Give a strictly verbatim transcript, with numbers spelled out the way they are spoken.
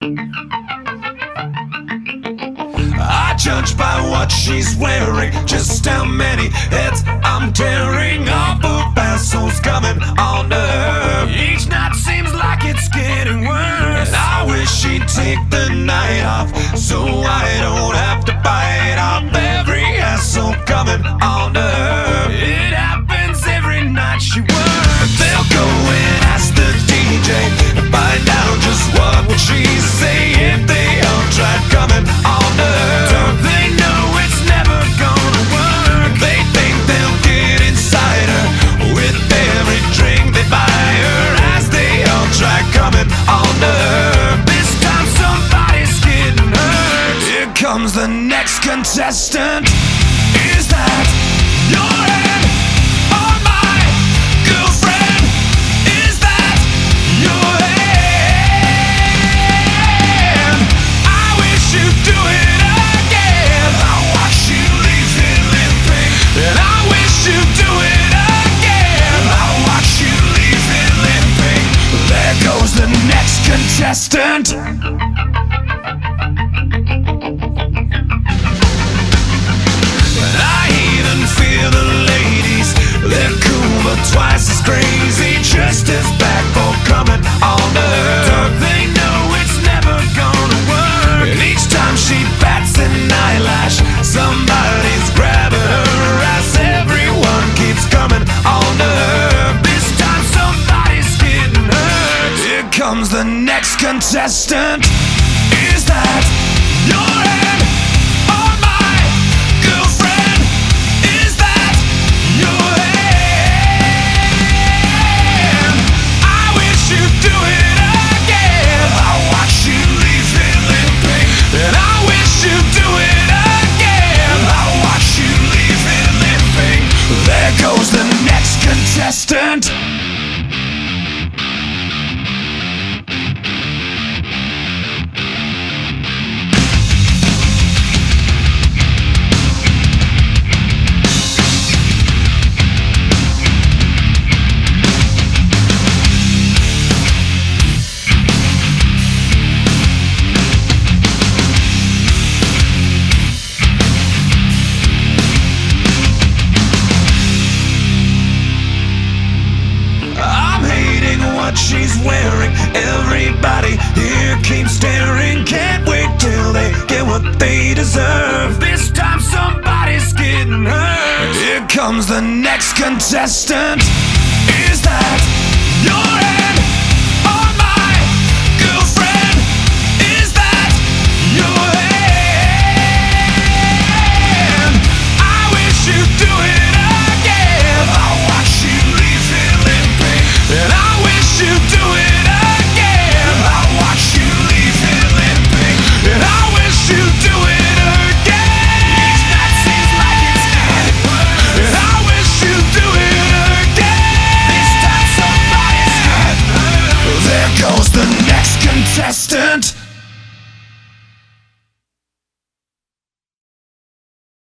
I judge by what she's wearing, just how many heads I'm tearing off of assholes coming on to her. Each night seems like it's getting worse, and I wish she'd take the night off so I don't have to bite off every asshole coming on to her. It happens every night she works. They'll go and ask the D J to find out just what would she say if they all tried coming on to her. Don't they know it's never gonna work? They think they'll get inside her with every drink they buy her as they all try coming on to her. This time somebody's getting hurt. Here comes the next contestant. Is that your hand on my girlfriend? Is that your hand? I wish you'd do it again. I watch you leave it limping, and I wish you'd do it again. I watch you leave it limping. There goes the next contestant. Twice as crazy, just as bad for coming on to her. Don't they know it's never gonna work? And each time she bats an eyelash, somebody's grabbing her as everyone keeps coming on to her. This time somebody's getting hurt. Here comes the next contestant. Is that your hand on my girlfriend? Is that your hand? Contestant. She's wearing, everybody here keeps staring. Can't wait till they get what they deserve. This time somebody's getting hurt. Here comes the next contestant. Is that your hand